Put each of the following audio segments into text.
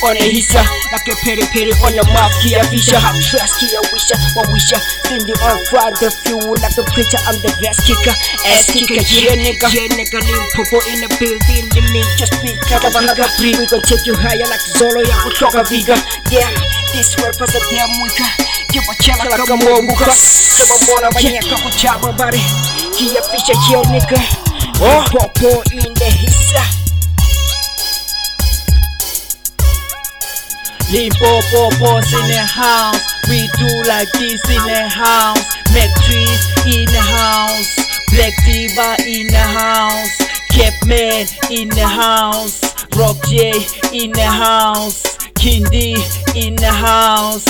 on a hissa, like a peri peri on the mouth. Kia fisher, hot trash, kia wisher, what wisher. Cindy on fire, the fuel like a preacher. I'm the best kicker, ass kicker, yeah nigga. Limpopo in the building, the mean just be Kakabaga free. We gon' take you higher like Zolo, Yakutoka Viga. Damn, this world was a damn wika. Give a channel like a mobuka. Sababona, Manyaka, Chaba body. Kia fisher, yeah nigga. Oh, Popo in the hissa. Limpopo's in the house, we do like this in the house. Matrix in the house, Black Diva in the house, Capman in the house, Rock J in the house, Kindi in the house,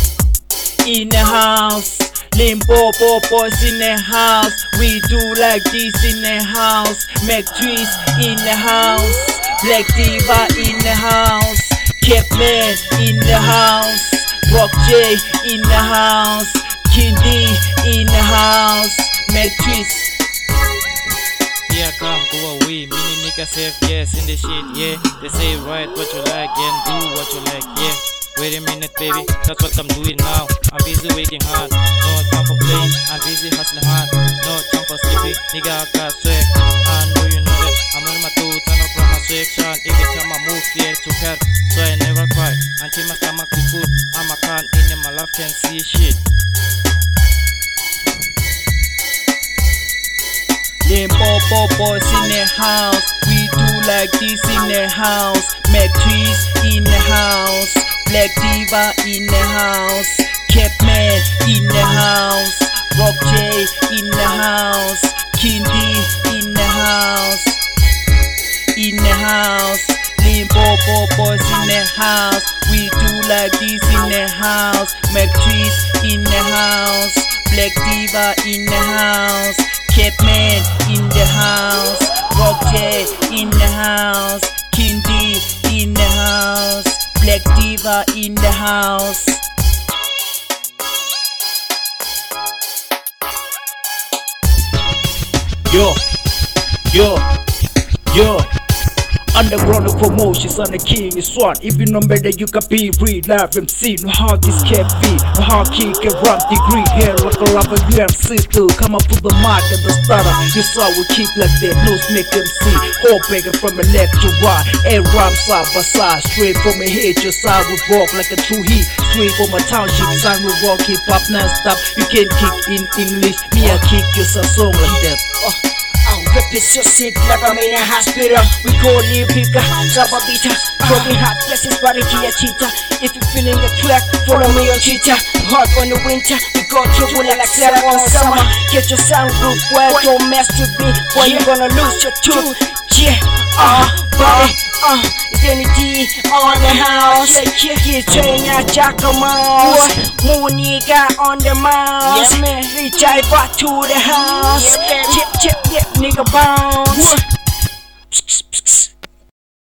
Limpopo's in the house, we do like this in the house. Matrix in the house, Black Diva in the house, Capman in the house, Rock J in the house, Kindi in the house, Matrix. Yeah, come go away. Many niggas say yes in the shit, yeah. They say write what you like and do what you like, yeah. Wait a minute, baby, that's what I'm doing now. I'm busy working hard, no time for playing. I'm busy hustling hard, no time for sleeping. Nigga, I got swag, I know you know that. I'm on my toes, turn up from my section. Every time I move, yeah, to care. So I never cry until my stomach is full. I'm a can in my life can see shit. Limpopo's in the house, we do like this in the house. Matrix in the house, Black Diva in the house, Capman in the house, Rock J in the house, Kindi in the house, Limpopo's in the house, we do like this in the house. Matrix in the house, Black Diva in the house, Capman in the house, Rock J in the house, Kindi in the house, Black Diva in the house. Yo. Underground promotions on the king is one. Even no better you can be real live MC. No hard this can't be. No hard kick and rap degree. Hair like a rubber gram sister. Come up to the mic and the starter. You saw we kick like that. Nose make MC. Whole begging from the left to right. And rhyme side by side. Straight from my head your side we walk like a true heat. Straight from my township sign we rock hip hop non-stop. You can't kick in English. Me I kick you some song like that. Rip is so sick like I'm in a hospital. We go live bigger, Sababita. Broken heart, blessings, body, Kia cheetah. If you're feeling the track, follow me on Twitter. Hard on the winter, we go through like Sarah on summer. Get your sound group, well, don't mess with me. Boy, you gonna lose your tooth. Yeah, body, identity on the house. Get train at Jackamouse. Monica on the mouse. Reach out to the house. Chip, nigga bounce.